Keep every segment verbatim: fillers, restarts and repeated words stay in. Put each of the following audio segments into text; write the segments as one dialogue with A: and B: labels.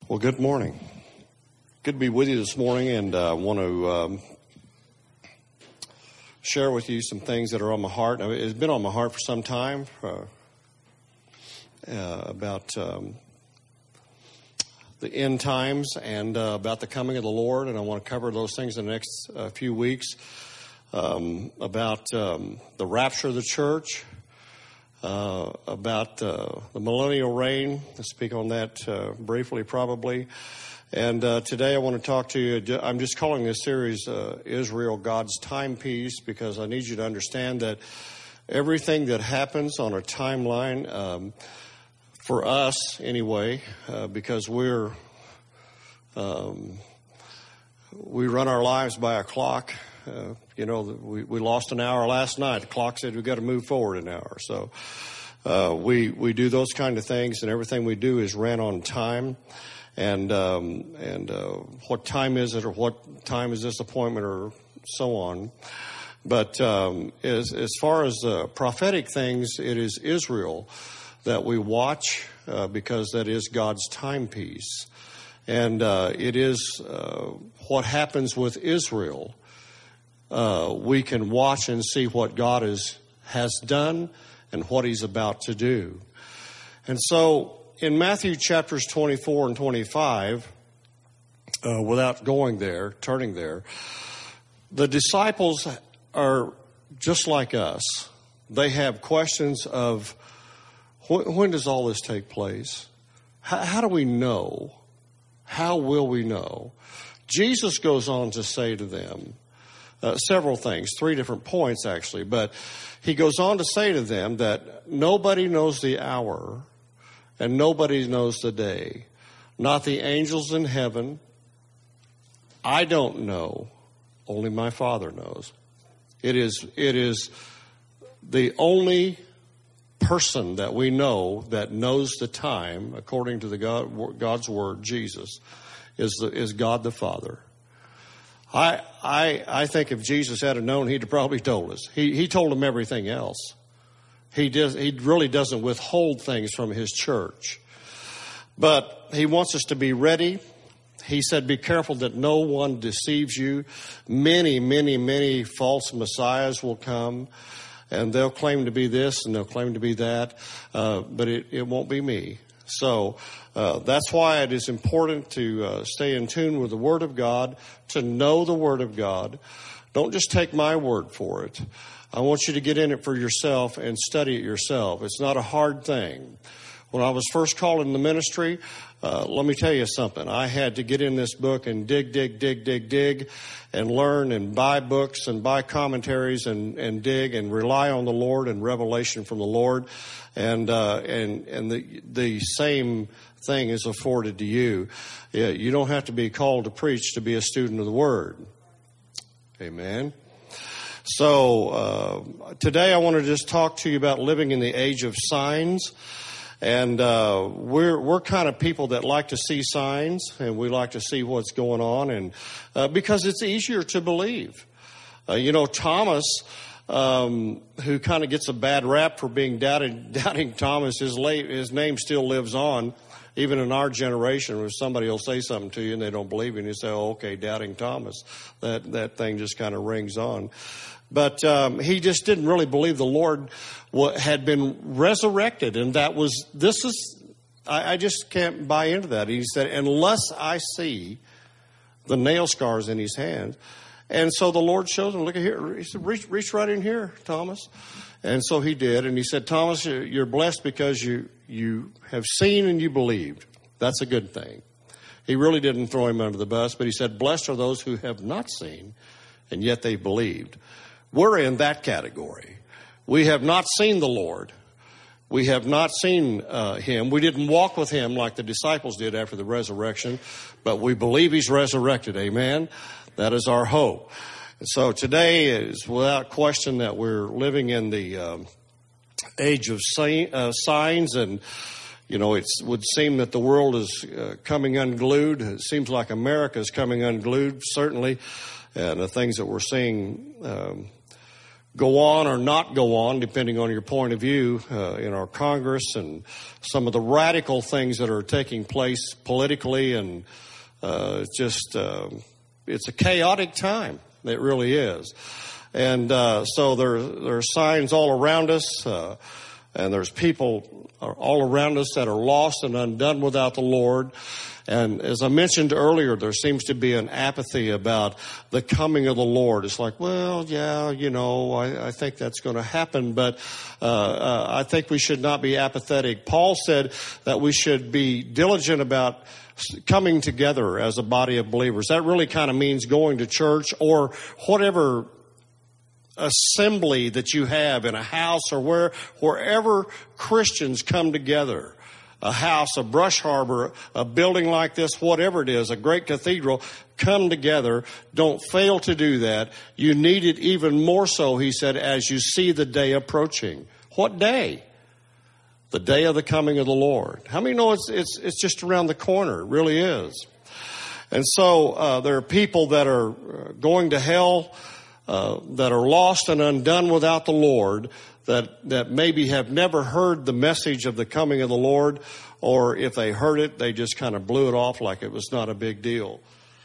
A: Well, good morning. Good to be with you this morning, and I uh, want to um, share with you some things that are on my heart. I mean, it's been on my heart for some time uh, uh, about um, the end times and uh, about the coming of the Lord, and I want to cover those things in the next uh, few weeks, um, about um, the rapture of the church, Uh, about uh, the millennial reign. I'll speak on that uh, briefly, probably. And uh, today I want to talk to you. I'm just calling this series uh, Israel, God's Timepiece, because I need you to understand that everything that happens on a timeline, um, for us anyway, uh, because we're um, we run our lives by a clock. Uh, you know, we, we lost an hour last night. The clock said we've got to move forward an hour. So uh, we we do those kind of things, and everything we do is ran on time. And um, and uh, what time is it, or what time is this appointment, or so on. But um, as as far as uh, prophetic things, it is Israel that we watch uh, because that is God's timepiece, and uh, it is uh, what happens with Israel. Uh, we can watch and see what God is, has done and what he's about to do. And so in Matthew chapters twenty-four and twenty-five, uh, without going there, turning there, the disciples are just like us. They have questions of wh- when does all this take place? How, how do we know? How will we know? Jesus goes on to say to them, Uh, several things, three different points actually, but he goes on to say to them that nobody knows the hour and nobody knows the day, not the angels in heaven. I don't know, only my Father knows. It is, it is the only person that we know that knows the time, according to the God, God's word, Jesus, is the, is God the Father. I, I I think if Jesus had known, he'd have probably told us. He he told them everything else. He does he really doesn't withhold things from his church. But he wants us to be ready. He said, be careful that no one deceives you. Many, many, many false messiahs will come, and they'll claim to be this and they'll claim to be that, uh, but it, it won't be me. So uh, that's why it is important to uh, stay in tune with the Word of God, to know the Word of God. Don't just take my word for it. I want you to get in it for yourself and study it yourself. It's not a hard thing. When I was first called in the ministry, uh, let me tell you something. I had to get in this book and dig, dig, dig, dig, dig, and learn and buy books and buy commentaries and, and dig and rely on the Lord and revelation from the Lord. And uh, and and the the same thing is afforded to you. Yeah, you don't have to be called to preach to be a student of the Word. Amen. So uh, today I want to just talk to you about living in the age of signs. And uh, we're we're kind of people that like to see signs, and we like to see what's going on, and uh, because it's easier to believe. Uh, you know, Thomas, um, who kind of gets a bad rap for being doubting, doubting Thomas, his, la- his name still lives on, even in our generation. If somebody will say something to you and they don't believe you, and you say, "Oh, okay, doubting Thomas," that that thing just kind of rings on. But um, he just didn't really believe the Lord had been resurrected, and that was, this is, I, I just can't buy into that. He said, unless I see the nail scars in his hands. And so the Lord shows him, look at here. He said, reach, reach right in here, Thomas. And so he did, and he said, Thomas, you're blessed because you, you have seen and you believed. That's a good thing. He really didn't throw him under the bus, but he said, blessed are those who have not seen, and yet they believed. We're in that category. We have not seen the Lord. We have not seen uh, him. We didn't walk with him like the disciples did after the resurrection, but we believe he's resurrected. Amen. That is our hope. And so today is without question that we're living in the um, age of si- uh, signs, and you know, it would seem that the world is uh, coming unglued. It seems like America is coming unglued, certainly, and the things that we're seeing um, go on or not go on, depending on your point of view, uh, in our Congress and some of the radical things that are taking place politically. And uh, it's just, uh, it's a chaotic time. It really is. And uh, so there, there are signs all around us, uh, and there's people all around us that are lost and undone without the Lord. And as I mentioned earlier, there seems to be an apathy about the coming of the Lord. It's like, well, yeah, you know, I, I think that's going to happen, but uh, uh, I think we should not be apathetic. Paul said that we should be diligent about coming together as a body of believers. That really kind of means going to church or whatever assembly that you have in a house or where wherever Christians come together. A house, a brush harbor, a building like this, whatever it is, a great cathedral, come together. Don't fail to do that. You need it even more so, he said, as you see the day approaching. What day? The day of the coming of the Lord. How many know it's it's it's just around the corner? It really is. And so uh, there are people that are going to hell, uh, that are lost and undone without the Lord, that that maybe have never heard the message of the coming of the Lord, or if they heard it, they just kind of blew it off like it was not a big deal.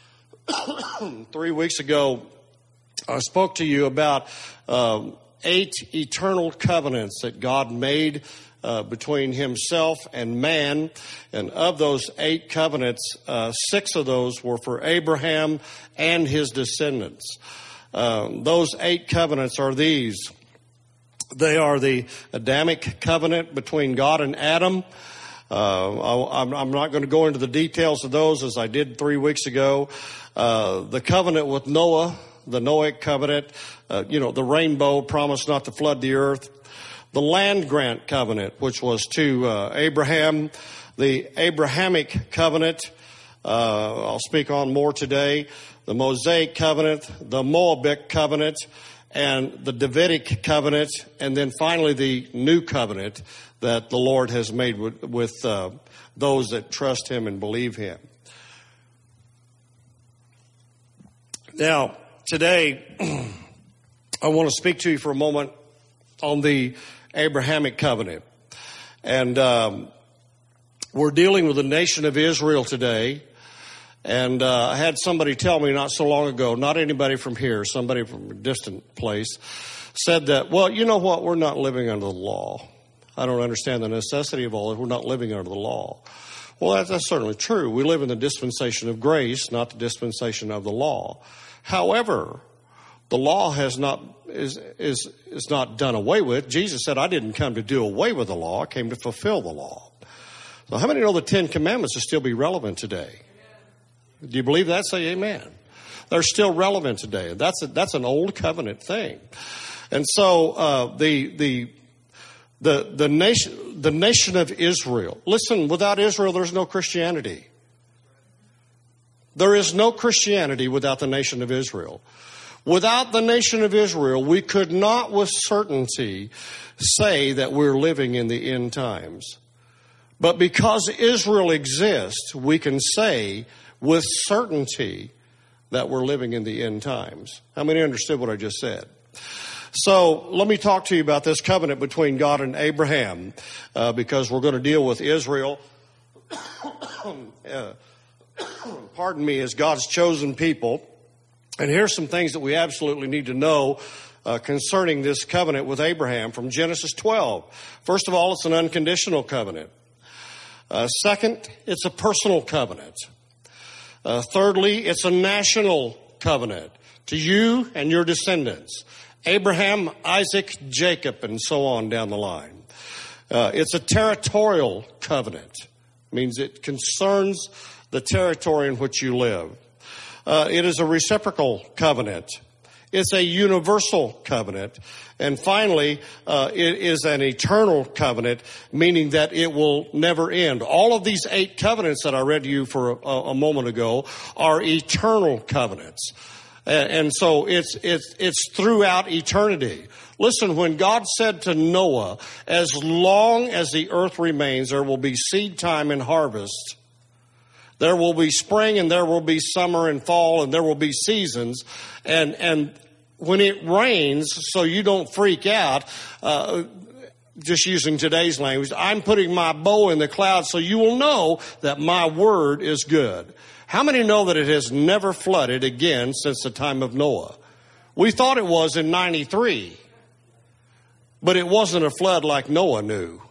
A: Three weeks ago, I spoke to you about um, eight eternal covenants that God made uh, between himself and man. And of those eight covenants, uh, six of those were for Abraham and his descendants. Um, those eight covenants are these. They are the Adamic covenant between God and Adam. Uh, I, I'm, I'm not going to go into the details of those as I did three weeks ago. Uh, the covenant with Noah, the Noahic covenant, uh, you know, the rainbow promise not to flood the earth. The land grant covenant, which was to uh, Abraham. The Abrahamic covenant, uh, I'll speak on more today. The Mosaic covenant, the Moabic covenant, and the Davidic covenant, and then finally the new covenant that the Lord has made with, with uh, those that trust him and believe him. Now, today, I want to speak to you for a moment on the Abrahamic covenant. And um, we're dealing with the nation of Israel today. And uh, I had somebody tell me not so long ago, not anybody from here, somebody from a distant place, said that, well, you know what, we're not living under the law. I don't understand the necessity of all this. We're not living under the law. Well, that's, that's certainly true. We live in the dispensation of grace, not the dispensation of the law. However, the law has not is is is not done away with. Jesus said, I didn't come to do away with the law. I came to fulfill the law. So how many know the Ten Commandments will still be relevant today? Do you believe that? Say amen. They're still relevant today. That's a, that's an old covenant thing. And so uh, the the the the nation the nation of Israel. Listen, without Israel, there's no Christianity. There is no Christianity without the nation of Israel. Without the nation of Israel, we could not with certainty say that we're living in the end times. But because Israel exists, we can say with certainty that we're living in the end times. How many understood what I just said? So let me talk to you about this covenant between God and Abraham, uh, because we're going to deal with Israel, uh, pardon me, as God's chosen people. And here's some things that we absolutely need to know uh, concerning this covenant with Abraham from Genesis twelve. First of all, it's an unconditional covenant. Uh, second, it's a personal covenant. Uh, thirdly, it's a national covenant to you and your descendants. Abraham, Isaac, Jacob, and so on down the line. Uh, it's a territorial covenant. It means it concerns the territory in which you live. Uh, it is a reciprocal covenant. It's a universal covenant. And finally, uh, it is an eternal covenant, meaning that it will never end. All of these eight covenants that I read to you for a, a moment ago are eternal covenants. And, and so it's, it's, it's throughout eternity. Listen, when God said to Noah, as long as the earth remains, there will be seed time and harvest. There will be spring and there will be summer and fall and there will be seasons. And, and when it rains, so you don't freak out, uh, just using today's language, I'm putting my bow in the clouds so you will know that my word is good. How many know that it has never flooded again since the time of Noah? We thought it was in ninety-three, but it wasn't a flood like Noah knew.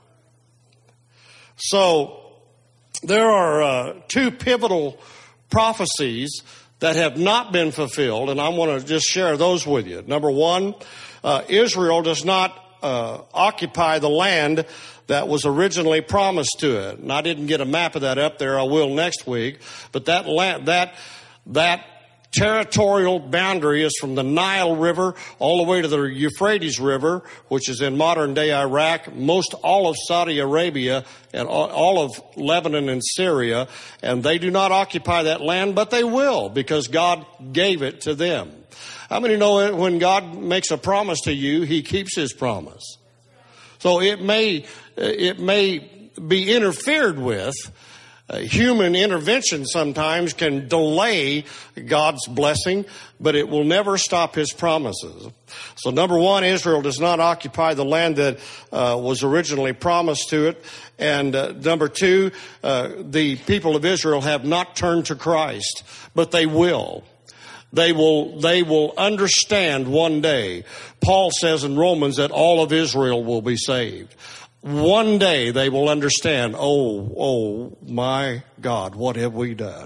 A: So there are uh, two pivotal prophecies that have not been fulfilled, and I want to just share those with you. Number one, uh, Israel does not uh, occupy the land that was originally promised to it. And I didn't get a map of that up there. I will next week. But that land, that that territorial boundary is from the Nile River all the way to the Euphrates River, which is in modern-day Iraq, most all of Saudi Arabia, and all of Lebanon and Syria. And they do not occupy that land, but they will, because God gave it to them. How many know when God makes a promise to you, He keeps His promise? So it may it may be interfered with. Uh, human intervention sometimes can delay God's blessing, but it will never stop His promises. So number one, Israel does not occupy the land that uh, was originally promised to it. And uh, number two, uh, the people of Israel have not turned to Christ, but they will. They will, they will understand one day. Paul says in Romans that all of Israel will be saved. One day they will understand, oh, oh my God, what have we done?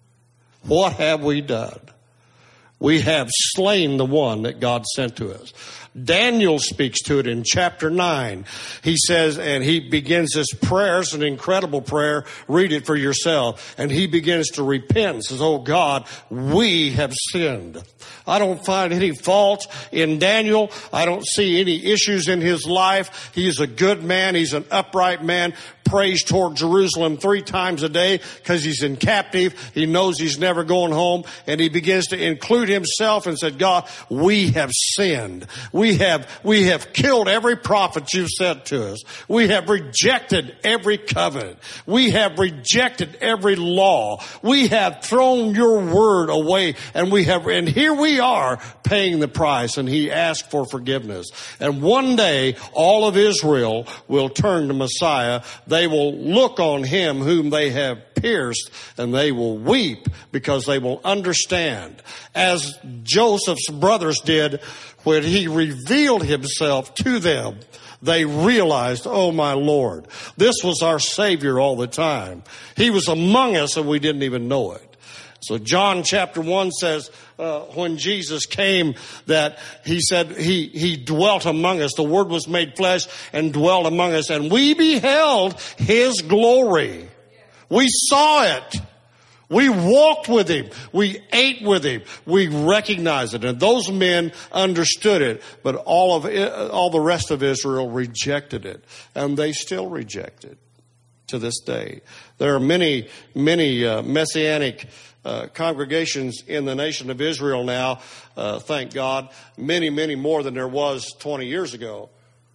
A: What have we done? We have slain the one that God sent to us. Daniel speaks to it in chapter nine. He says, and he begins this prayer. It's an incredible prayer. Read it for yourself. And he begins to repent and says, oh God, we have sinned. I don't find any fault in Daniel. I don't see any issues in his life. He's a good man. He's an upright man. Prays toward Jerusalem three times a day because he's in captive. He knows he's never going home. And he begins to include himself and said, God, we have sinned. We have, we have killed every prophet you've sent to us. We have rejected every covenant. We have rejected every law. We have thrown your word away, and we have, and here we are paying the price. And he asked for forgiveness. And one day, all of Israel will turn to Messiah. They will look on him whom they have pierced, and they will weep because they will understand, as Joseph's brothers did when he revealed himself to them. They realized, oh my Lord, this was our Savior all the time. He was among us and we didn't even know it. So John chapter one says, uh, when Jesus came, that he said he, he dwelt among us. The Word was made flesh and dwelt among us, and we beheld his glory. We saw it. We walked with him. We ate with him. We recognized it. And those men understood it, but all of it, all the rest of Israel rejected it. And they still reject it to this day. There are many, many uh, messianic uh, congregations in the nation of Israel now, uh, thank God. Many, many more than there was twenty years ago.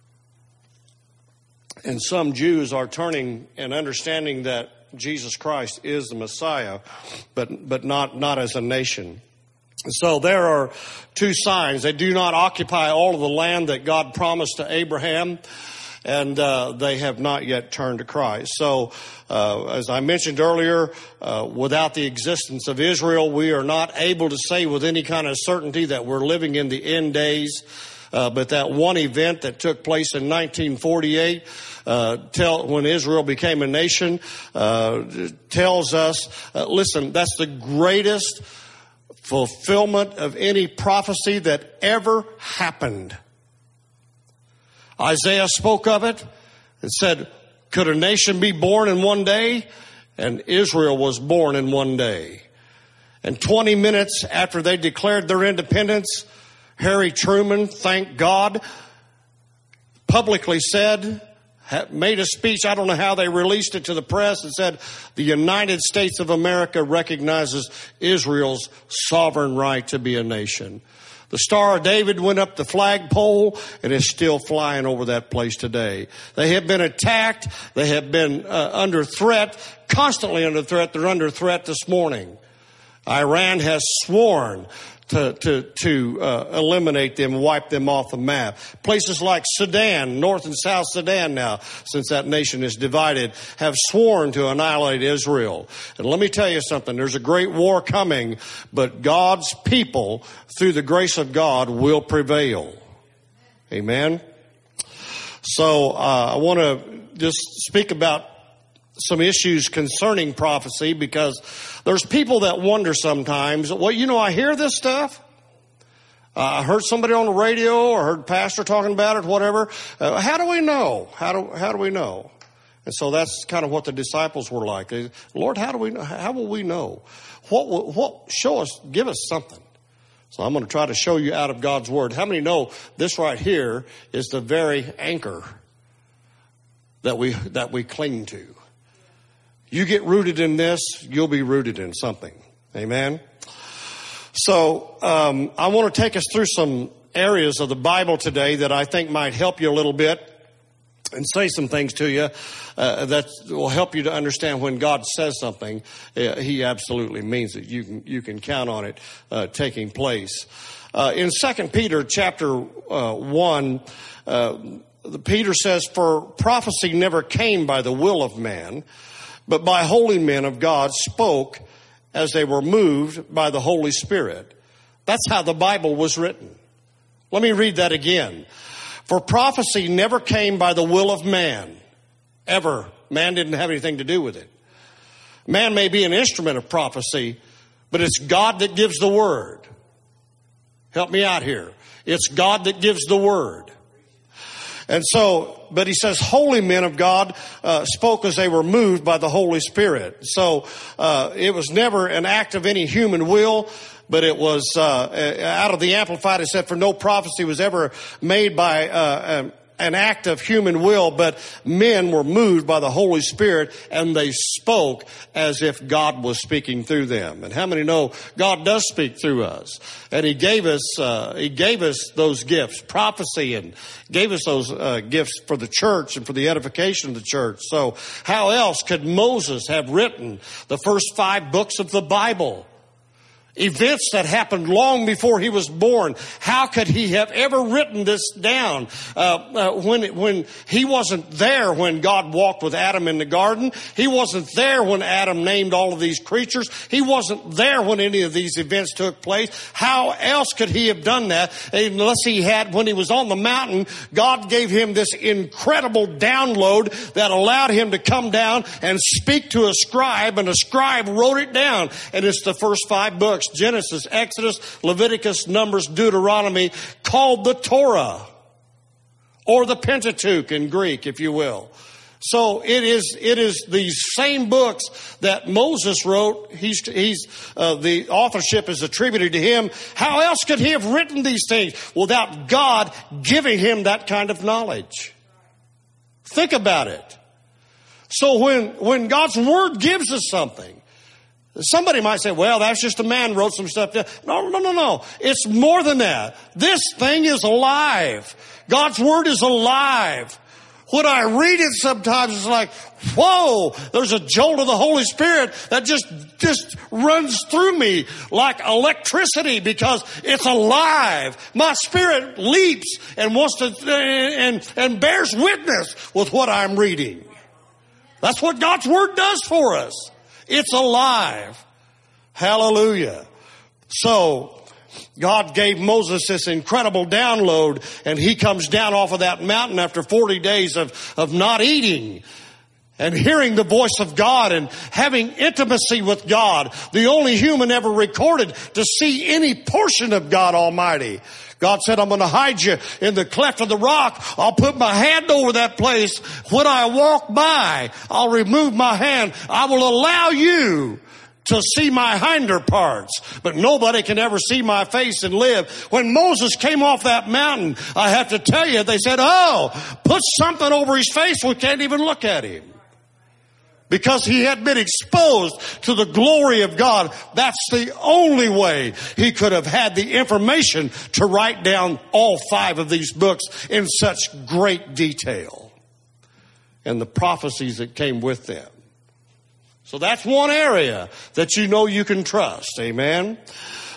A: And some Jews are turning and understanding that Jesus Christ is the Messiah, but but not not as a nation. So there are two signs. They do not occupy all of the land that God promised to Abraham, and uh, they have not yet turned to Christ. So uh, as I mentioned earlier, uh, without the existence of Israel, we are not able to say with any kind of certainty that we're living in the end days. Uh, but that one event that took place in nineteen forty-eight, uh, tell, when Israel became a nation, uh, tells us, uh, listen, that's the greatest fulfillment of any prophecy that ever happened. Isaiah spoke of it and said, could a nation be born in one day? And Israel was born in one day. And twenty minutes after they declared their independence, Harry Truman, thank God, publicly said, made a speech, I don't know how they released it to the press, and said, the United States of America recognizes Israel's sovereign right to be a nation. The Star of David went up the flagpole and is still flying over that place today. They have been attacked. They have been uh, under threat, constantly under threat. They're under threat this morning. Iran has sworn to to to uh, eliminate them, wipe them off the map. Places like Sudan, North and South Sudan now, since that nation is divided, have sworn to annihilate Israel. And let me tell you something, there's a great war coming, but God's people, through the grace of God, will prevail. Amen? So uh, I want to just speak about some issues concerning prophecy, because there's people that wonder sometimes, well, you know, I hear this stuff. Uh, I heard somebody on the radio or heard pastor talking about it, whatever. Uh, how do we know? How do, how do we know? And so that's kind of what the disciples were like. They, Lord, how do we know? How will we know? What will, what, show us, give us something. So I'm going to try to show you out of God's word. How many know this right here is the very anchor that we, that we cling to? You get rooted in this, you'll be rooted in something. Amen? So um, I want to take us through some areas of the Bible today that I think might help you a little bit, and say some things to you uh, that will help you to understand when God says something, uh, He absolutely means it. You can you can count on it uh, taking place. Uh, in Second Peter chapter uh, one, uh, Peter says, "For prophecy never came by the will of man, but by holy men of God spoke as they were moved by the Holy Spirit." That's how the Bible was written. Let me read that again. For prophecy never came by the will of man. Ever. Man didn't have anything to do with it. Man may be an instrument of prophecy, but it's God that gives the word. Help me out here. It's God that gives the word. And so, but he says, holy men of God uh, spoke as they were moved by the Holy Spirit. So uh, it was never an act of any human will, but it was uh, out of the Amplified. It said, for no prophecy was ever made by uh, an act of human will, but men were moved by the Holy Spirit, and they spoke as if God was speaking through them. And how many know God does speak through us? And He gave us, uh, He gave us those gifts, prophecy, and gave us those uh, gifts for the church and for the edification of the church. So how else could Moses have written the first five books of the Bible? Events that happened long before he was born. How could he have ever written this down uh, uh, when when he wasn't there when God walked with Adam in the garden? He wasn't there when Adam named all of these creatures. He wasn't there when any of these events took place. How else could he have done that unless he had, when he was on the mountain, God gave him this incredible download that allowed him to come down and speak to a scribe, and a scribe wrote it down. And it's the first five books. Genesis, Exodus, Leviticus, Numbers, Deuteronomy, called the Torah, or the Pentateuch in Greek, if you will. So it is, it is these same books that Moses wrote. He's, he's, uh, the authorship is attributed to him. How else could he have written these things without God giving him that kind of knowledge? Think about it. So when, when God's Word gives us something, somebody might say, well, that's just a man wrote some stuff down. No, no, no, no. It's more than that. This thing is alive. God's Word is alive. When I read it sometimes, it's like, whoa, there's a jolt of the Holy Spirit that just, just runs through me like electricity, because it's alive. My spirit leaps and wants to, and, and bears witness with what I'm reading. That's what God's Word does for us. It's alive. Hallelujah. So God gave Moses this incredible download, and he comes down off of that mountain after forty days of, of not eating and hearing the voice of God and having intimacy with God. The only human ever recorded to see any portion of God Almighty. God said, I'm going to hide you in the cleft of the rock. I'll put my hand over that place. When I walk by, I'll remove my hand. I will allow you to see my hinder parts, but nobody can ever see my face and live. When Moses came off that mountain, I have to tell you, they said, oh, put something over his face. We can't even look at him. Because he had been exposed to the glory of God. That's the only way he could have had the information to write down all five of these books in such great detail, and the prophecies that came with them. So that's one area that you know you can trust. Amen.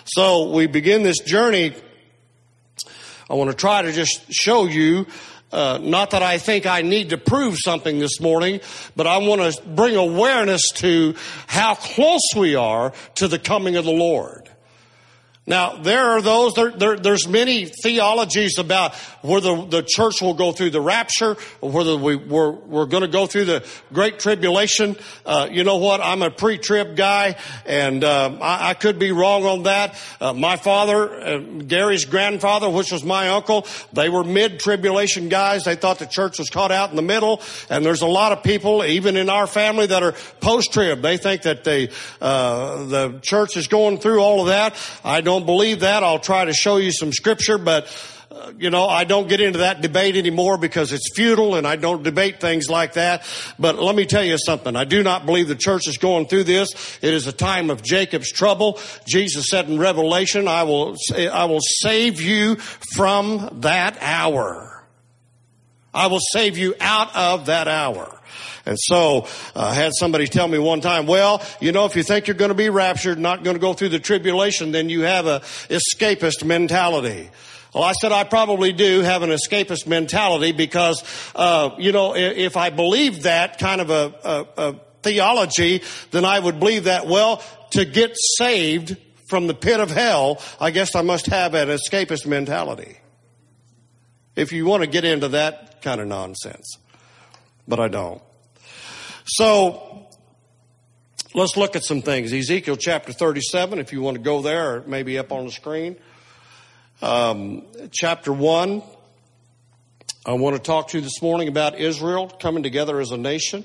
A: So we begin this journey. I want to try to just show you, uh, not that I think I need to prove something this morning, but I want to bring awareness to how close we are to the coming of the Lord. Now, there are those, there, there, there's many theologies about whether the church will go through the rapture, or whether we, we're, we're going to go through the Great Tribulation. Uh, you know what? I'm a pre-trib guy, and uh, I, I could be wrong on that. Uh, my father, uh, Gary's grandfather, which was my uncle, they were mid-tribulation guys. They thought the church was caught out in the middle, and there's a lot of people, even in our family, that are post-trib. They think that they, uh, the church is going through all of that. I don't believe that. I'll try to show you some scripture, but uh, you know, I don't get into that debate anymore because it's futile, and I don't debate things like that. But let me tell you something. I do not believe the church is going through this. It is a time of Jacob's trouble. Jesus said in Revelation, I will, I will save you from that hour. I will save you out of that hour. And so uh, I had somebody tell me one time, well, you know, if you think you're going to be raptured, not going to go through the tribulation, then you have a escapist mentality. Well, I said I probably do have an escapist mentality because, uh, you know, if, if I believed that kind of a, a, a theology, then I would believe that, well, to get saved from the pit of hell, I guess I must have an escapist mentality. If you want to get into that kind of nonsense. But I don't. So, let's look at some things. Ezekiel chapter thirty-seven, if you want to go there, or maybe up on the screen. Um, chapter one, I want to talk to you this morning about Israel coming together as a nation.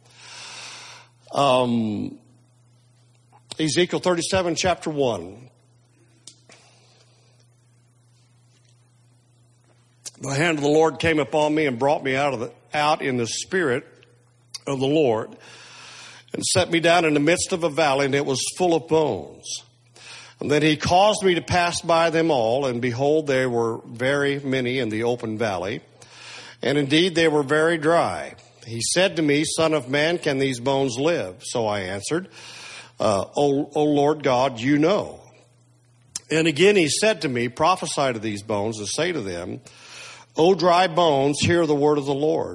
A: Um, Ezekiel thirty-seven, chapter one. The hand of the Lord came upon me and brought me out of the, out in the spirit of the Lord, and set me down in the midst of a valley, and it was full of bones. And then he caused me to pass by them all, and behold, there were very many in the open valley, and indeed they were very dry. He said to me, Son of man, can these bones live? So I answered, uh, O, O Lord God, you know. And again he said to me, prophesy to these bones, and say to them, O dry bones, hear the word of the Lord.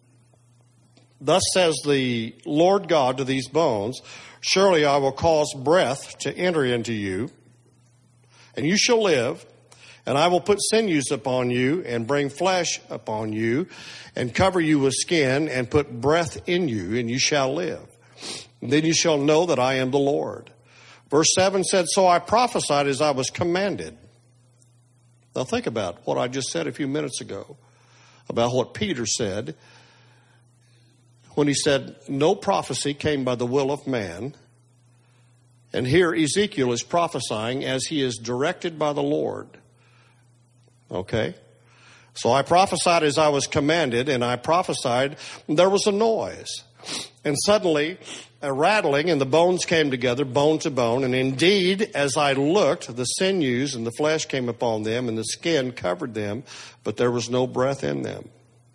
A: Thus says the Lord God to these bones, surely I will cause breath to enter into you, and you shall live, and I will put sinews upon you, and bring flesh upon you, and cover you with skin, and put breath in you, and you shall live. And then you shall know that I am the Lord. Verse seven said, so I prophesied as I was commanded. Now think about what I just said a few minutes ago, about what Peter said, when he said, no prophecy came by the will of man. And here Ezekiel is prophesying as he is directed by the Lord. Okay? So I prophesied as I was commanded, and I prophesied, and there was a noise. And suddenly a rattling, and the bones came together, bone to bone. And indeed, as I looked, the sinews and the flesh came upon them, and the skin covered them, but there was no breath in them.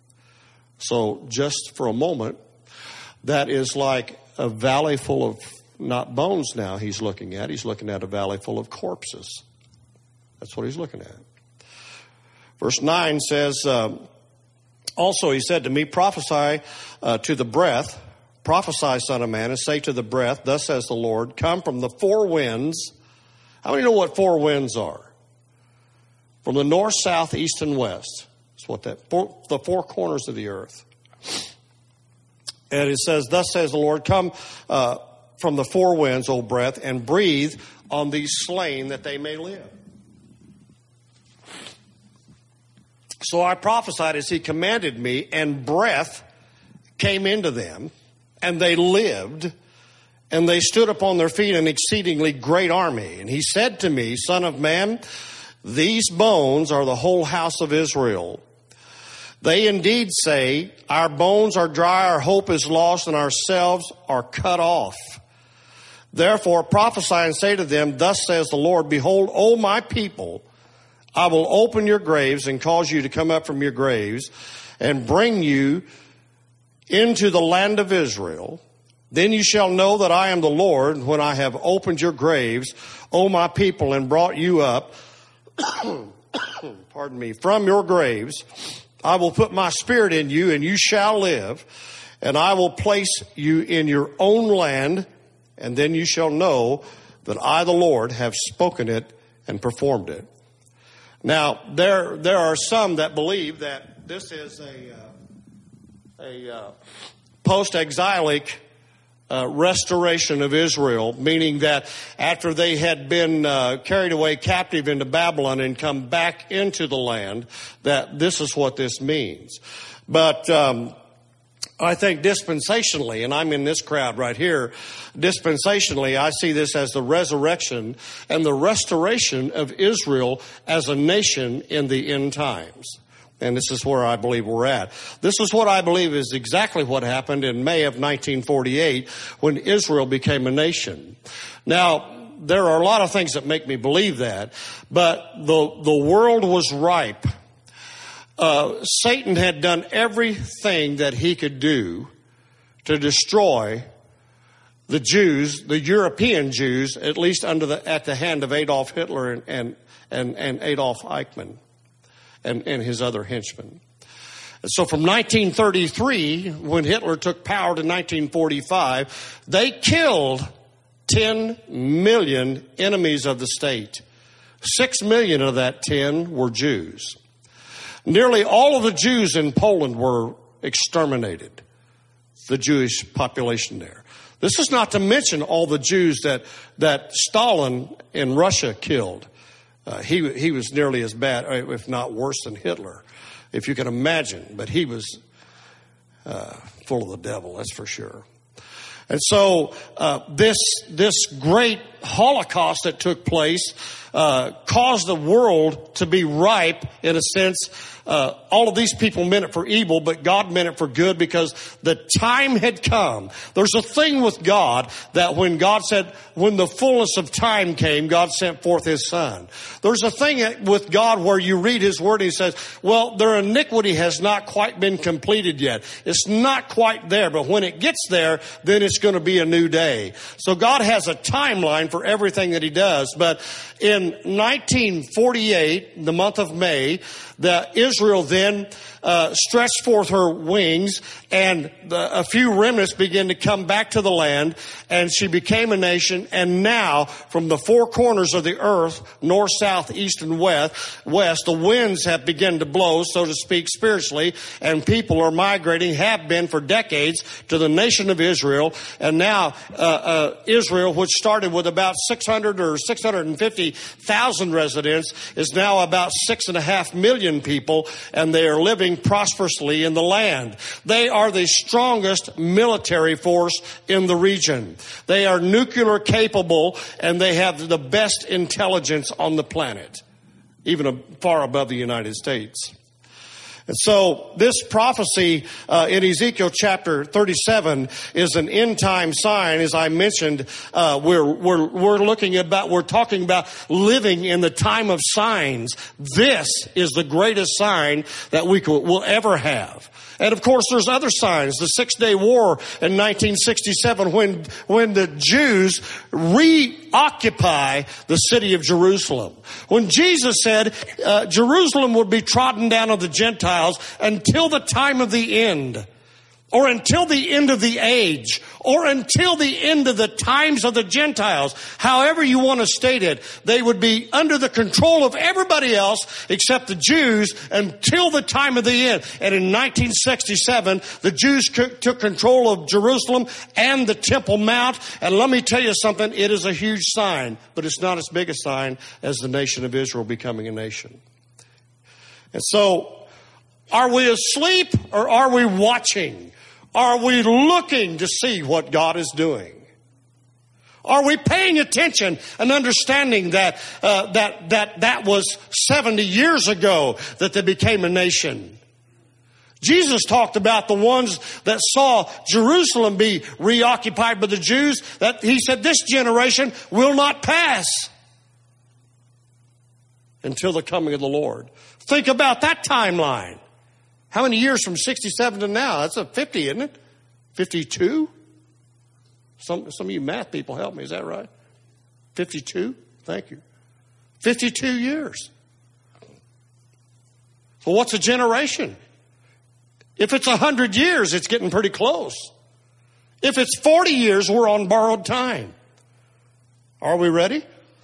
A: So just for a moment, that is like a valley full of, not bones now he's looking at. He's looking at a valley full of corpses. That's what he's looking at. Verse nine says, um, also he said to me, prophesy uh, to the breath, prophesy, son of man, and say to the breath, thus says the Lord, come from the four winds. How many know what four winds are? From the north, south, east, and west. That's what that, four, the four corners of the earth. And it says, thus says the Lord, come uh, from the four winds, O breath, and breathe on these slain that they may live. So I prophesied as he commanded me, and breath came into them, and they lived, and they stood upon their feet, an exceedingly great army. And he said to me, Son of man, these bones are the whole house of Israel. They indeed say, our bones are dry, our hope is lost, and ourselves are cut off. Therefore prophesy and say to them, thus says the Lord, behold, O my people, I will open your graves and cause you to come up from your graves and bring you into the land of Israel, Then you shall know that I am the Lord when I have opened your graves, O my people, and brought you up, pardon me, from your graves. I will put my spirit in you, and you shall live, and I will place you in your own land, and then you shall know that I, the Lord, have spoken it and performed it. Now, there there are some that believe that this is a uh, a uh, post-exilic uh, restoration of Israel, meaning that after they had been uh, carried away captive into Babylon and come back into the land, that this is what this means. But um, I think dispensationally, and I'm in this crowd right here, dispensationally, I see this as the resurrection and the restoration of Israel as a nation in the end times. And this is where I believe we're at. This is what I believe is exactly what happened in May of nineteen forty-eight when Israel became a nation. Now, there are a lot of things that make me believe that, but the, the world was ripe. Uh, Satan had done everything that he could do to destroy the Jews, the European Jews, at least under the, at the hand of Adolf Hitler and, and, and, and Adolf Eichmann and, and his other henchmen. And so from nineteen thirty-three, when Hitler took power, to nineteen forty-five, they killed ten million enemies of the state. Six million of that ten were Jews. Nearly all of the Jews in Poland were exterminated, the Jewish population there. This is not to mention all the Jews that, that Stalin in Russia killed. Uh, he, he was nearly as bad, if not worse than Hitler, if you can imagine. But he was uh, full of the devil, that's for sure. And so uh, this this great Holocaust that took place uh, caused the world to be ripe in a sense. Uh, all of these people meant it for evil, but God meant it for good because the time had come. There's a thing with God that when God said, when the fullness of time came, God sent forth His Son. There's a thing with God where you read His Word and He says, well, their iniquity has not quite been completed yet. It's not quite there, but when it gets there, then it's going to be a new day. So God has a timeline for everything that He does. But in nineteen forty-eight, the month of May, the Israel then uh, stretched forth her wings, and the, a few remnants began to come back to the land, and she became a nation. And now, from the four corners of the earth, north, south, east, and west, west, the winds have begun to blow, so to speak, spiritually, and people are migrating, have been for decades, to the nation of Israel. And now, uh, uh, Israel, which started with about six hundred or six hundred fifty thousand residents, is now about six and a half million people, and they are living prosperously in the land. They are the strongest military force in the region. They are nuclear capable, and they have the best intelligence on the planet, even far above the United States. And so this prophecy uh, in Ezekiel chapter thirty-seven is an end time sign. As I mentioned, uh, we're we're we're looking about we're talking about living in the time of signs. This is the greatest sign that we could, will ever have. And of course, there's other signs. The Six-Day War in nineteen sixty-seven, when when the Jews reoccupy the city of Jerusalem. When Jesus said uh, Jerusalem would be trodden down of the Gentiles until the time of the end, or until the end of the age, or until the end of the times of the Gentiles. However you want to state it, they would be under the control of everybody else except the Jews until the time of the end. And in nineteen sixty-seven, the Jews took control of Jerusalem and the Temple Mount. And let me tell you something, it is a huge sign, but it's not as big a sign as the nation of Israel becoming a nation. And so, are we asleep or are we watching? Are we looking to see what God is doing? Are we paying attention and understanding that uh, that that that was seventy years ago that they became a nation? Jesus talked about the ones that saw Jerusalem be reoccupied by the Jews, that He said this generation will not pass until the coming of the Lord. Think about that timeline. How many years from sixty-seven to now? That's a fifty, isn't it? fifty-two? Some, some of you math people help me. Is that right? fifty-two? Thank you. fifty-two years. So what's a generation? If it's one hundred years, it's getting pretty close. If it's forty years, we're on borrowed time. Are we ready?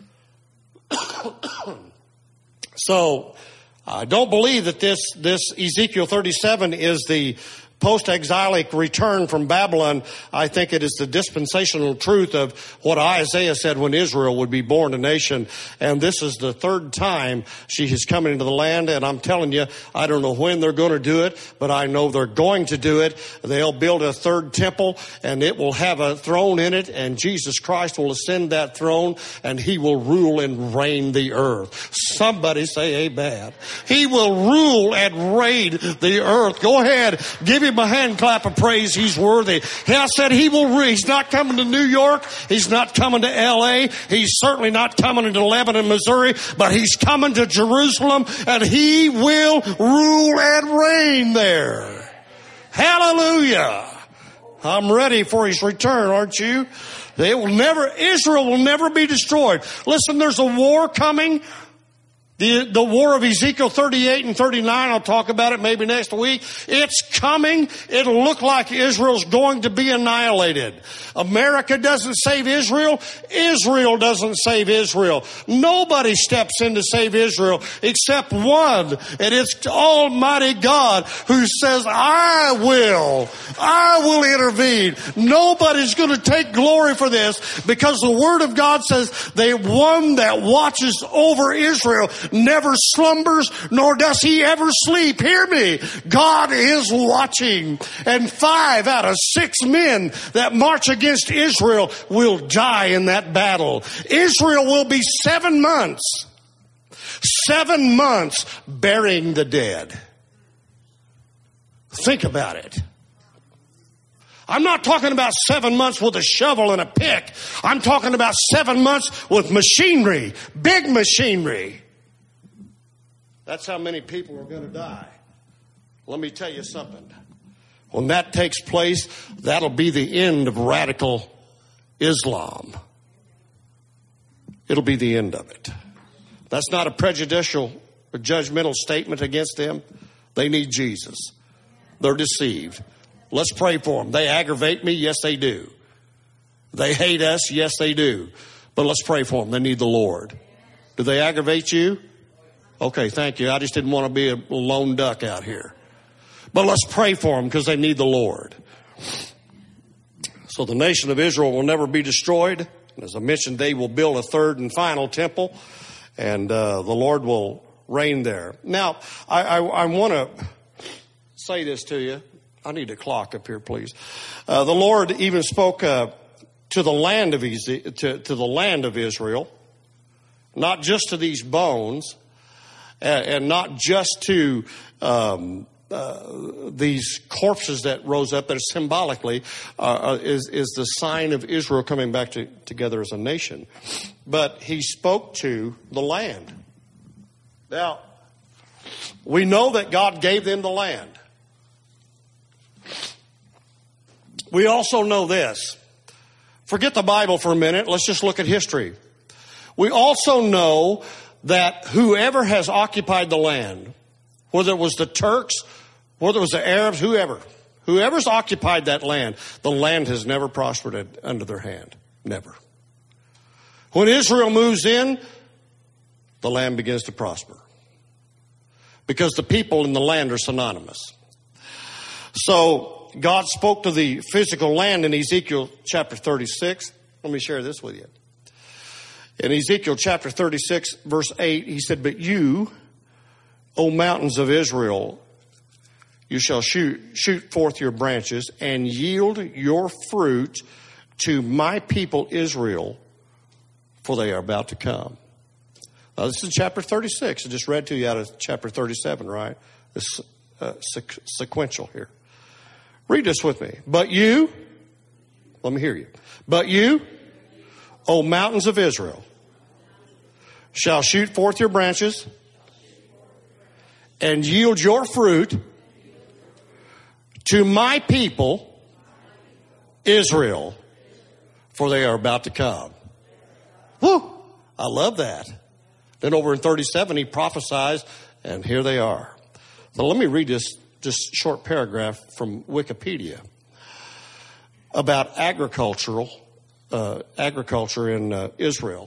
A: So, I don't believe that this, this Ezekiel thirty-seven is the post-exilic return from Babylon. I think it is the dispensational truth of what Isaiah said when Israel would be born a nation. And this is the third time she has come into the land. And I'm telling you, I don't know when they're going to do it, but I know they're going to do it. They'll build a third temple, and it will have a throne in it, and Jesus Christ will ascend that throne, and he will rule and reign the earth. Somebody say amen. He will rule and reign the earth. Go ahead, give him a hand clap of praise. He's worthy. And I said he will. He's not coming to New York. He's not coming to L A. He's certainly not coming to Lebanon, Missouri. But he's coming to Jerusalem, and he will rule and reign there. Hallelujah! I'm ready for his return, aren't you? They will never. Israel will never be destroyed. Listen, there's a war coming. The, the war of Ezekiel thirty-eight and thirty-nine, I'll talk about it maybe next week. It's coming. It'll look like Israel's going to be annihilated. America doesn't save Israel. Israel doesn't save Israel. Nobody steps in to save Israel except one. And it's Almighty God who says, I will. I will intervene. Nobody's going to take glory for this, because the Word of God says the one that watches over Israel never slumbers, nor does he ever sleep. Hear me. God is watching. And five out of six men that march against Israel will die in that battle. Israel will be seven months, seven months burying the dead. Think about it. I'm not talking about seven months with a shovel and a pick. I'm talking about seven months with machinery, big machinery. That's how many people are going to die. Let me tell you something. When that takes place, that'll be the end of radical Islam. It'll be the end of it. That's not a prejudicial or judgmental statement against them. They need Jesus. They're deceived. Let's pray for them. They aggravate me. Yes, they do. They hate us. Yes, they do. But let's pray for them. They need the Lord. Do they aggravate you? Okay, thank you. I just didn't want to be a lone duck out here. But let's pray for them, because they need the Lord. So the nation of Israel will never be destroyed. As I mentioned, they will build a third and final temple, and uh, the Lord will reign there. Now, I, I, I want to say this to you. I need a clock up here, please. Uh, the Lord even spoke uh, to the land of Eze- to, to the land of Israel, not just to these bones, and, and not just to um, uh, these corpses that rose up. That symbolically uh, is is the sign of Israel coming back to, together as a nation. But He spoke to the land. Now, we know that God gave them the land. We also know this. Forget the Bible for a minute. Let's just look at history. We also know that whoever has occupied the land, whether it was the Turks, whether it was the Arabs, whoever, whoever's occupied that land, the land has never prospered under their hand. Never. When Israel moves in, the land begins to prosper, because the people in the land are synonymous. So God spoke to the physical land in Ezekiel chapter thirty-six. Let me share this with you. In Ezekiel chapter thirty-six, verse eight, He said, "But you, O mountains of Israel, you shall shoot, shoot forth your branches and yield your fruit to my people Israel, for they are about to come." Now, this is chapter thirty-six. I just read to you out of chapter thirty-seven, right? It's uh, sequ- sequential here. Read this with me. But you, let me hear you. But you, O mountains of Israel, shall shoot forth your branches and yield your fruit to my people, Israel, for they are about to come. Woo! I love that. Then over in thirty-seven, he prophesies, and here they are. So let me read this, this short paragraph from Wikipedia about agricultural uh, agriculture in uh, Israel.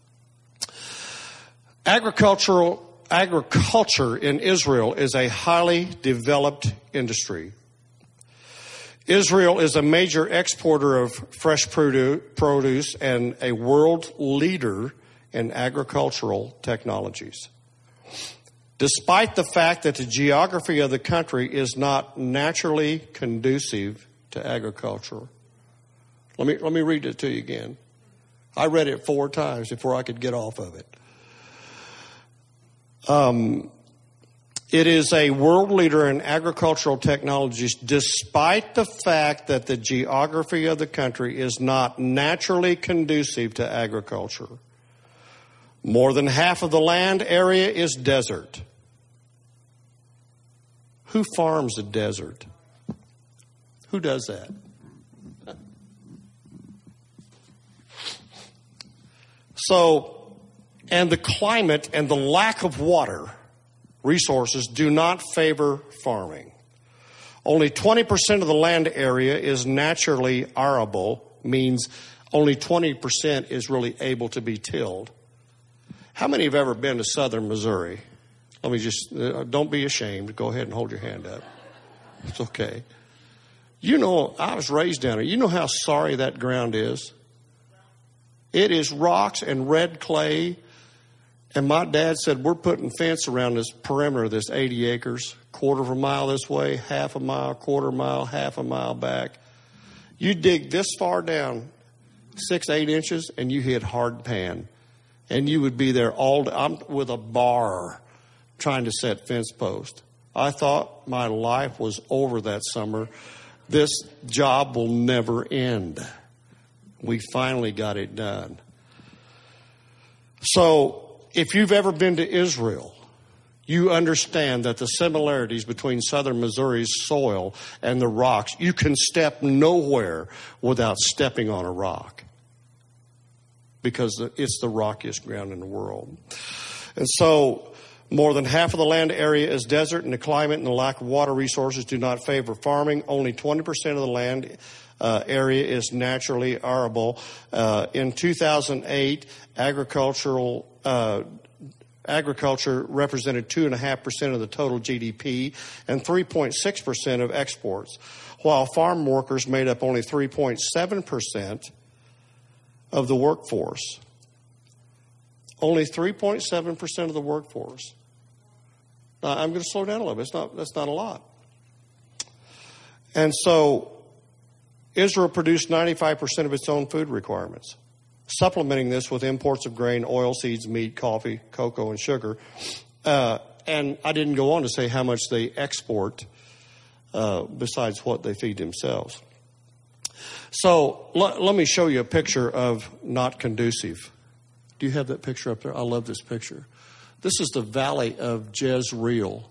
A: Agricultural agriculture in Israel is a highly developed industry. Israel is a major exporter of fresh produce and a world leader in agricultural technologies. Despite the fact that the geography of the country is not naturally conducive to agriculture. Let me, let me read it to you again. I read it four times before I could get off of it. Um, it is a world leader in agricultural technologies despite the fact that the geography of the country is not naturally conducive to agriculture. More than half of the land area is desert. Who farms a desert? Who does that? So, and the climate and the lack of water resources do not favor farming. Only twenty percent of the land area is naturally arable, means only twenty percent is really able to be tilled. How many have ever been to southern Missouri? Let me just, uh, don't be ashamed. Go ahead and hold your hand up. It's okay. You know, I was raised down there. You know how sorry that ground is? It is rocks and red clay. And my dad said, we're putting fence around this perimeter of this eighty acres, quarter of a mile this way, half a mile, quarter mile, half a mile back. You dig this far down, six, eight inches, and you hit hard pan. And you would be there all day. I'm with a bar trying to set fence post. I thought my life was over that summer. This job will never end. We finally got it done. So if you've ever been to Israel, you understand that the similarities between southern Missouri's soil and the rocks, you can step nowhere without stepping on a rock, because it's the rockiest ground in the world. And so more than half of the land area is desert, and the climate and the lack of water resources do not favor farming. Only twenty percent of the land uh, area is naturally arable. Uh, in two thousand eight, agricultural uh, agriculture represented two point five percent of the total G D P and three point six percent of exports, while farm workers made up only three point seven percent of the workforce. Only three point seven percent of the workforce. Now, I'm going to slow down a little bit. It's not, that's not a lot. And so Israel produced ninety-five percent of its own food requirements, supplementing this with imports of grain, oil seeds, meat, coffee, cocoa, and sugar. Uh, and I didn't go on to say how much they export uh, besides what they feed themselves. So l- let me show you a picture of not conducive. Do you have that picture up there? I love this picture. This is the valley of Jezreel.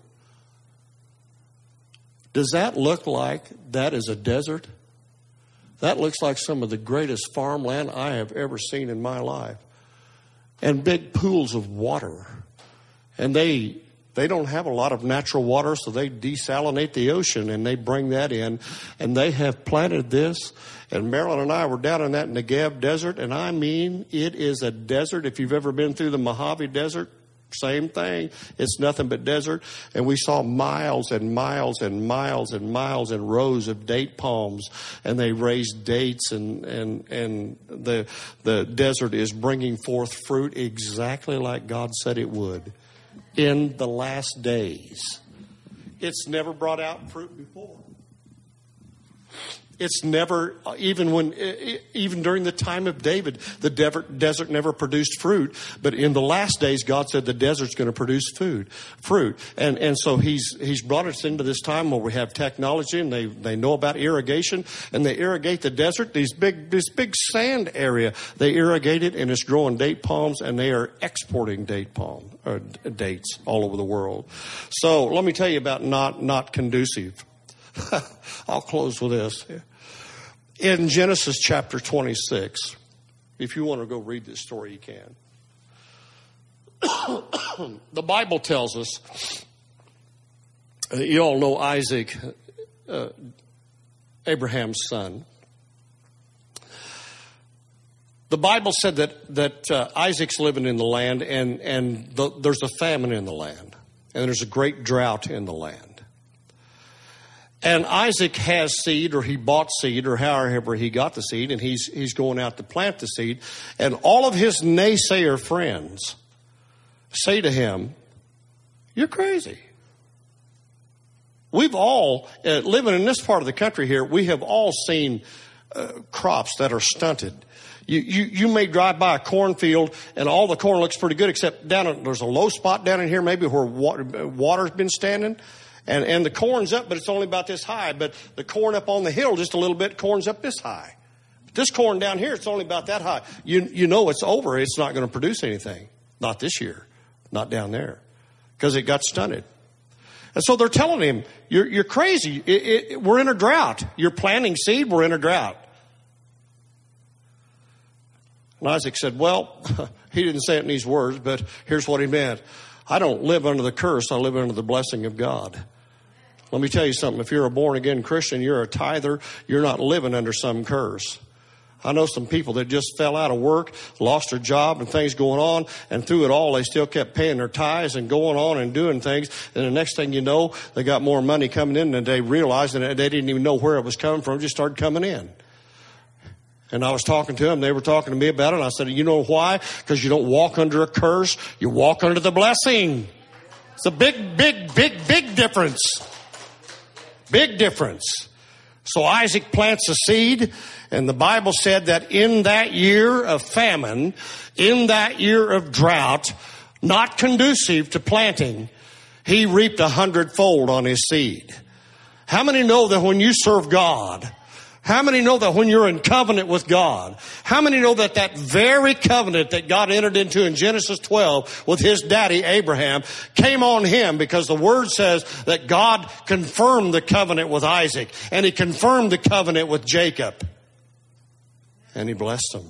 A: Does that look like that is a desert? That looks like some of the greatest farmland I have ever seen in my life. And big pools of water. And they they don't have a lot of natural water, so they desalinate the ocean and they bring that in. And they have planted this. And Marilyn and I were down in that Negev desert, and I mean, it is a desert. If you've ever been through the Mojave Desert, same thing. It's nothing but desert. And we saw miles and miles and miles and miles and rows of date palms, and they raised dates, and, and, and the, the desert is bringing forth fruit exactly like God said it would in the last days. It's never brought out fruit before. It's never, even when, even during the time of David, the desert never produced fruit. But in the last days, God said the desert's going to produce food, fruit. And, and so he's, he's brought us into this time where we have technology, and they, they know about irrigation, and they irrigate the desert, these big, this big sand area. They irrigate it, and it's growing date palms, and they are exporting date palm, or dates all over the world. So let me tell you about not, not conducive. I'll close with this. in Genesis chapter twenty-six. If you want to go read this story, you can. The Bible tells us, uh, you all know Isaac, uh, Abraham's son. The Bible said that that uh, Isaac's living in the land, and and the, there's a famine in the land, and there's a great drought in the land. And Isaac has seed, or he bought seed, or however he got the seed, and he's he's going out to plant the seed, and all of his naysayer friends say to him, "You're crazy." We've all, uh, living in this part of the country here, we have all seen uh, crops that are stunted. You, you you may drive by a cornfield and all the corn looks pretty good, except down in, there's a low spot down in here maybe where water, water's been standing, and, and the corn's up, but it's only about this high. But the corn up on the hill just a little bit, corn's up this high. But this corn down here, it's only about that high. You you know it's over. It's not going to produce anything. Not this year. Not down there. Because it got stunted. And so they're telling him, you're, you're crazy. It, it, we're in a drought. You're planting seed, we're in a drought. And Isaac said, well, he didn't say it in these words, but here's what he meant. I don't live under the curse. I live under the blessing of God. Let me tell you something. If you're a born-again Christian, you're a tither, you're not living under some curse. I know some people that just fell out of work, lost their job and things going on, and through it all, they still kept paying their tithes and going on and doing things. And the next thing you know, they got more money coming in than they realized, and they didn't even know where it was coming from. It just started coming in. And I was talking to them. They were talking to me about it. And I said, you know why? Because you don't walk under a curse. You walk under the blessing. It's a big, big, big, big difference. Big difference. So Isaac plants a seed, and the Bible said that in that year of famine, in that year of drought, not conducive to planting, he reaped a hundredfold on his seed. How many know that when you serve God, how many know that when you're in covenant with God, how many know that that very covenant that God entered into in Genesis twelve with his daddy Abraham came on him, because the word says that God confirmed the covenant with Isaac, and he confirmed the covenant with Jacob, and he blessed them.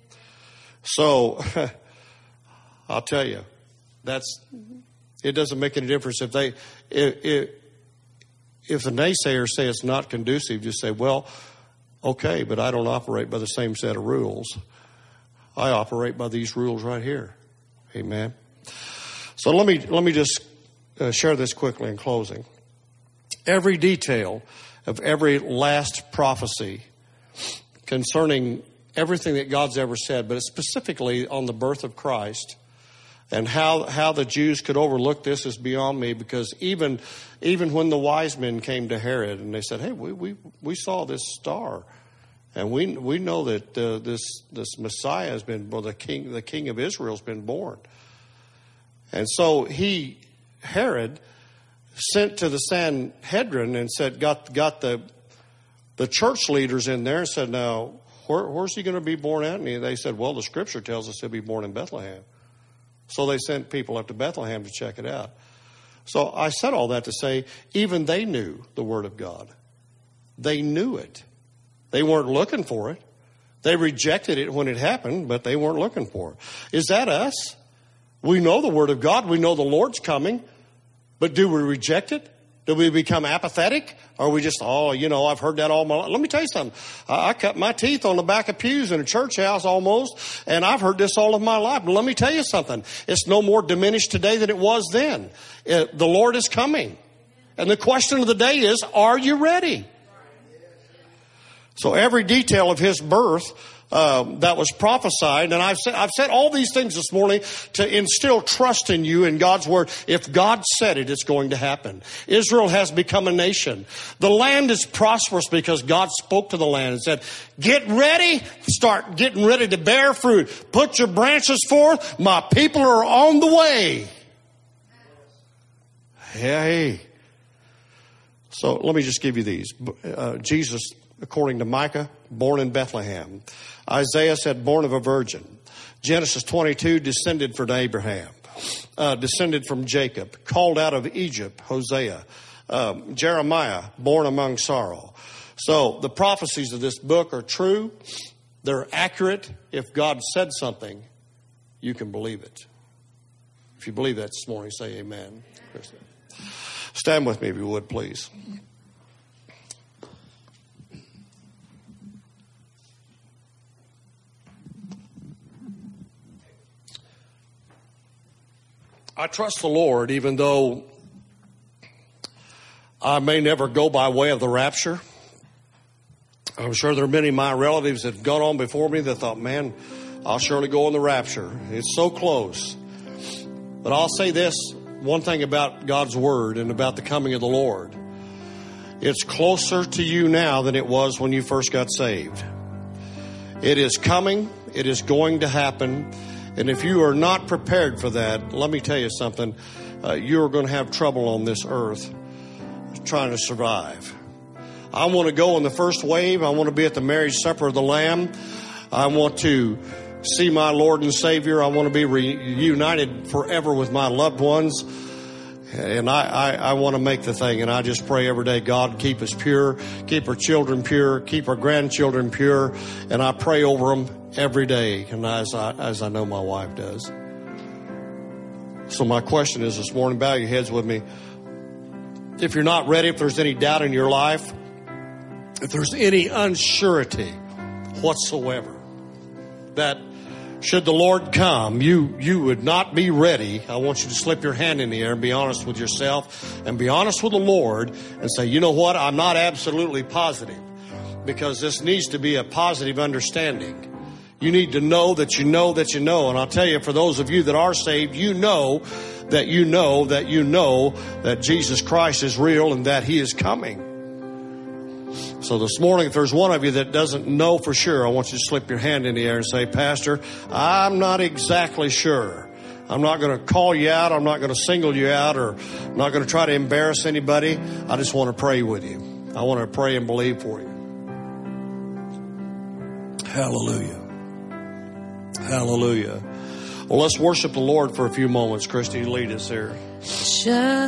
A: So I'll tell you, that's, it doesn't make any difference if they, if, if, if the naysayers say it's not conducive, just say, well, okay, but I don't operate by the same set of rules. I operate by these rules right here. Amen. So let me let me just uh, share this quickly in closing. Every detail of every last prophecy concerning everything that God's ever said, but specifically on the birth of Christ, and how, how the Jews could overlook this is beyond me, because even even when the wise men came to Herod and they said, hey, we we, we saw this star, and we we know that uh, this this Messiah has been, well, the king the king of Israel has been born. And so he, Herod, sent to the Sanhedrin and said, got got the the church leaders in there and said, now, where, where's he going to be born at? And they said, well, the scripture tells us he'll be born in Bethlehem. So they sent people up to Bethlehem to check it out. So I said all that to say, even they knew the Word of God. They knew it. They weren't looking for it. They rejected it when it happened, but they weren't looking for it. Is that us? We know the Word of God. We know the Lord's coming. But do we reject it? Do we become apathetic? Or are we just, oh, you know, I've heard that all my life. Let me tell you something. I, I cut my teeth on the back of pews in a church house almost, and I've heard this all of my life. But let me tell you something. It's no more diminished today than it was then. It, the Lord is coming. And the question of the day is, are you ready? So every detail of his birth Um, that was prophesied, and I've said, I've said all these things this morning to instill trust in you in God's word. If God said it, it's going to happen. Israel has become a nation. The land is prosperous because God spoke to the land and said, get ready, start getting ready to bear fruit. Put your branches forth. My people are on the way. Hey. So let me just give you these. Uh, Jesus, according to Micah, born in Bethlehem. Isaiah said, born of a virgin. Genesis twenty-two, descended from Abraham. uh, descended from Jacob, called out of Egypt, Hosea. Um, Jeremiah, born among sorrow. So the prophecies of this book are true. They're accurate. If God said something, you can believe it. If you believe that this morning, say amen. Stand with me if you would, please. I trust the Lord, even though I may never go by way of the rapture. I'm sure there are many of my relatives that have gone on before me that thought, man, I'll surely go in the rapture. It's so close. But I'll say this, one thing about God's Word and about the coming of the Lord. It's closer to you now than it was when you first got saved. It is coming. It is going to happen. And if you are not prepared for that, let me tell you something. Uh, you're going to have trouble on this earth trying to survive. I want to go in the first wave. I want to be at the marriage supper of the Lamb. I want to see my Lord and Savior. I want to be reunited forever with my loved ones. And I, I, I want to make the thing. And I just pray every day, God, keep us pure, keep our children pure, keep our grandchildren pure. And I pray over them every day, and as I, as I know my wife does. So my question is this morning, bow your heads with me. If you're not ready, if there's any doubt in your life, if there's any unsurety whatsoever, that should the Lord come, you, you would not be ready, I want you to slip your hand in the air and be honest with yourself and be honest with the Lord and say, you know what, I'm not absolutely positive, because this needs to be a positive understanding. You need to know that you know that you know. And I'll tell you, for those of you that are saved, you know that you know that you know that Jesus Christ is real and that He is coming. So this morning, if there's one of you that doesn't know for sure, I want you to slip your hand in the air and say, Pastor, I'm not exactly sure. I'm not going to call you out. I'm not going to single you out, or I'm not going to try to embarrass anybody. I just want to pray with you. I want to pray and believe for you. Hallelujah. Hallelujah. Well, let's worship the Lord for a few moments. Christy, lead us here.
B: Just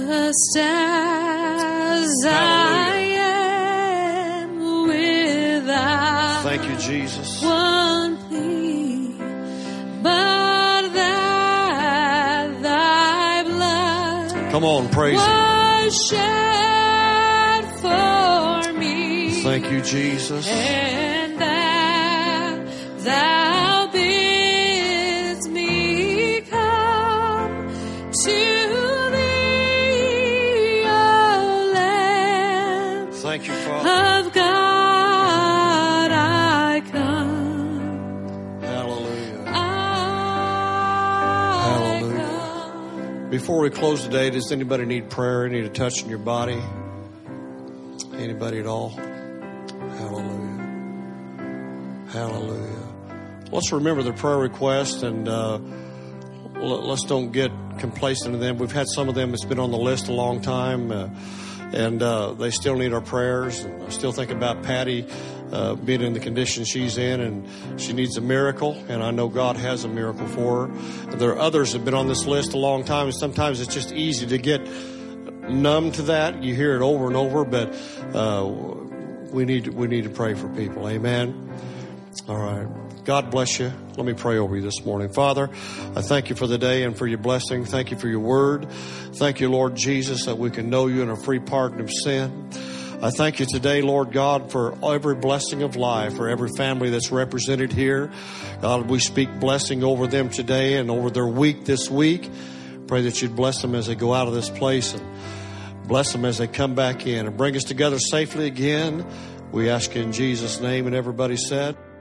B: as I am without
A: Thank you, Jesus.
B: one plea, but that thy blood
A: Come on, praise Him.
B: was shed for me.
A: Thank you, Jesus.
B: And that thou bidst me come to thee, O Lamb
A: Thank you, Father.
B: of God, I come.
A: Hallelujah.
B: I
A: Hallelujah.
B: come.
A: Before we close today, does anybody need prayer? Need a touch in your body? Anybody at all? Hallelujah. Hallelujah. Let's remember the prayer requests, and uh, let's don't get complacent in them. We've had some of them that's been on the list a long time, uh, and uh, they still need our prayers. And I still think about Patty uh, being in the condition she's in, and she needs a miracle, and I know God has a miracle for her. There are others that have been on this list a long time, and sometimes it's just easy to get numb to that. You hear it over and over, but uh, we need we need to pray for people. Amen. All right. God bless you. Let me pray over you this morning. Father, I thank you for the day and for your blessing. Thank you for your word. Thank you, Lord Jesus, that we can know you in a free pardon of sin. I thank you today, Lord God, for every blessing of life, for every family that's represented here. God, we speak blessing over them today and over their week this week. Pray that you'd bless them as they go out of this place, and bless them as they come back in, and bring us together safely again. We ask in Jesus' name, and everybody said...